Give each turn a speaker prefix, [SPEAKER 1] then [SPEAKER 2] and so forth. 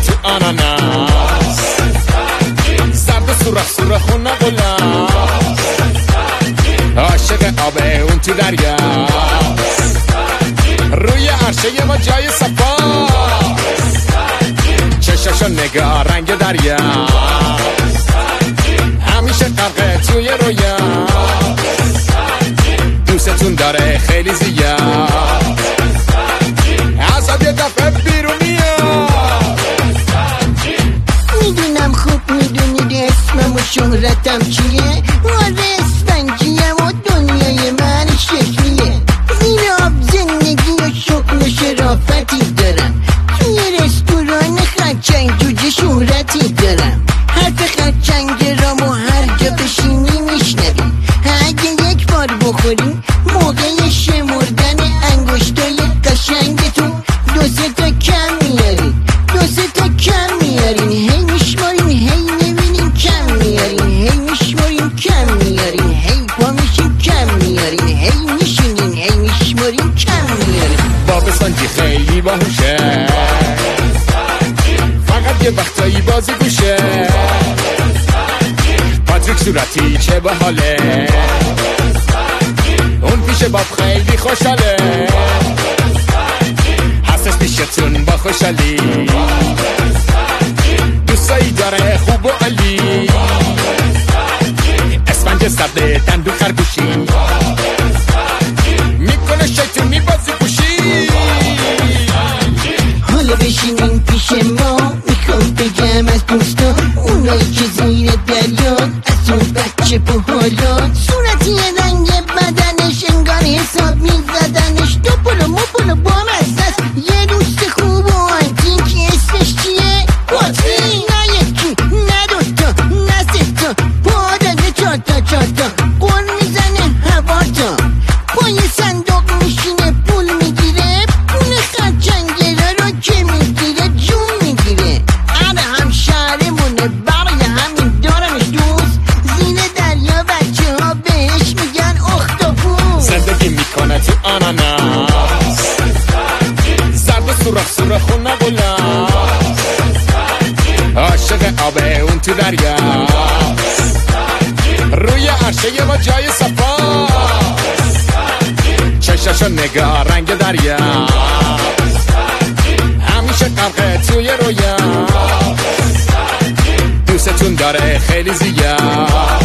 [SPEAKER 1] تو آناناس، زرد سرخ سرخ و نقلم، عاشق آب اون تو دریا، روی عرشه ما جای صفا، چششو نگاه رنگ دریا، همیشه غرق توی رویا، دوستتون داره خیلی زیاد، ازت یه دفعه بیرون میاد.
[SPEAKER 2] میدونم خوب میدونید اسمم و شهرتم چیه، آره اسفنجیم و دنیای من شکلیه، زیر آب زندگی و شغل و شرافتی دارم، توی رستوران خرچنگ جوجه شهرتی دارم، حرف خرچنگ رامو هر جا بشینی میشنوی، اگه یک بار بخوری موقع شمردن انگشتای قشنگتون دو سه تا کم میارین، دو سه تا کم میارین، هی میشمارین هی نبینین کم میارین، هی میشمارین کم میارین، هی پا میشین کم میارین، هی میشینین هی میشمارین کم میارین.
[SPEAKER 1] باب سانجی خیلی باهوشه، فقط یه وقتایی بازی گوشه، پاتریک صورتی چه باحاله، اون پیش باب خیلی خوشحاله، هستش پیشتون با خوشحالی، دوستایی داره خوب و عالی، اسفنج سرده دندو خرگوشی، میکنه شیطونی بازی پوشی.
[SPEAKER 2] حالا بشینین پیش ما، میخوام بگم از دوستا اونایی که زیر دریا، از اون بچه پاهالا، صورتی رنگ بدنش انگار حساب میزدنش، دو پلو مو پلو با مزدست، یه دوست خوب و آنتین که اسمش چیه؟ باتری، نه یکی نه دوتا نه ستا، پا داده چارتا چارتا، قول میزنه هوا تا، پای صندوق میشینه پول میگیره، پول خرچنگرا رو که میگیره جون میگیره، آره هم شهرمونه برای همین دارمش دوست، زیر دریا بچه ها بهش میگن اختاپوس،
[SPEAKER 1] زندگی میکنه تو آناناس، زرد و سرخ سرخ و نقلم، عاشق آب اون تو دریا، روی عرشه ما جای صفا، چششو نگاه رنگ دریا، همیشه غرق توی رویا، دوستتون داره خیلی زیاد.